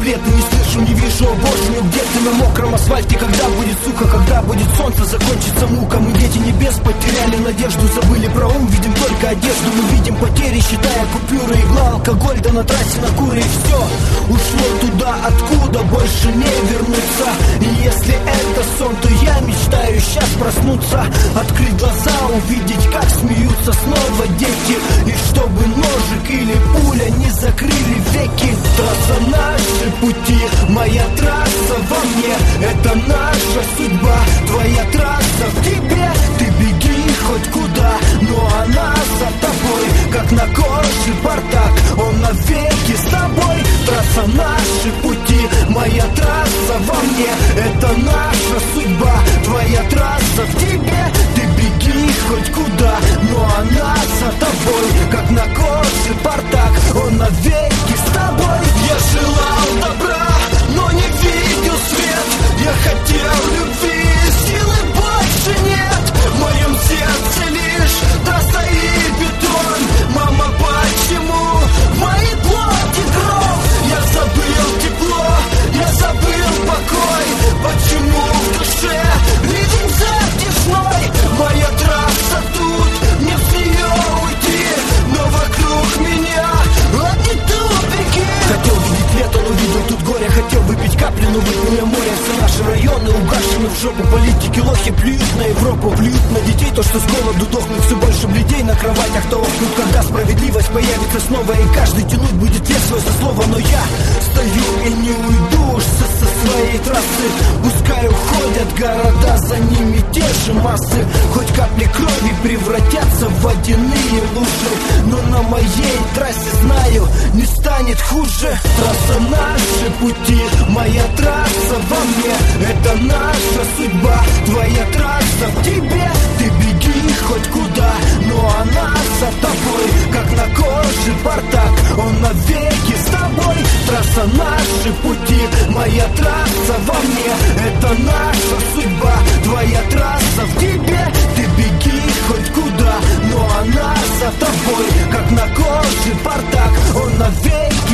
ответа не слышу, не вижу, о боже, ну где ты на мокром асфальте? Когда будет сухо, когда будет солнце, закончится мука. Мы дети небес, потеряли надежду, забыли про ум, видим только одежду. Мы видим потери, считая купюры, игла, алкоголь, да на трассе на куры. И все ушло туда, откуда больше не вернуться. И если это сон, то я мечтаю сейчас проснуться, открыть глаза, увидеть, как смеются снова дети. И чтобы ножик или пуля не закрыли веки. Трасса наши пути, моя трасса во мне, это наша судьба. Твоя трасса в тебе, ты беги хоть куда, но она за тобой, как на коже бардак, он навеки с тобой. Трасса наши пути, моя трасса во мне, это наша судьба. Твоя трасса в тебе, ты беги хоть куда, но она за тобой, как на коже бардак, он навеки с тобой. Я желал добра, но не видел свет. Я хотел любви, силы больше нет. В моем сердце лишь трасса и бетон. Мама, почему в моей плоти кровь? Я забыл тепло, я забыл покой. Почему в душе ритм затяжной? Моя трасса тут, мне в нее уйти, но вокруг меня одни тупики. Хотел видеть лето, но видел тут горе. Хотел выпить капли, но выпил я море. Все наши районы угашены в жопу. Политики лохи плюют на Европу, плюют на детей. То, что с голоду дохнут все больше людей на кроватях, то охнут, когда справедливость появится снова. И каждый тянуть будет вес свой за слово. Но я стою и не уйду уж со своей трассы. Пускай уходят города, за ними те же массы. Хоть капли крови превратятся в водяные лужи, но на моей трассе, знаю, не станет хуже. Трасса наши пути, моя трасса во мне, это наша судьба. Твоя трасса в тебе, ты беги хоть куда, но она за тобой, как на коже бардак, он навеки с тобой. Трасса наши пути, моя трасса во мне, это наша судьба. Твоя трасса в тебе, ты беги хоть куда, но она за тобой, как на коже бардак, он навеки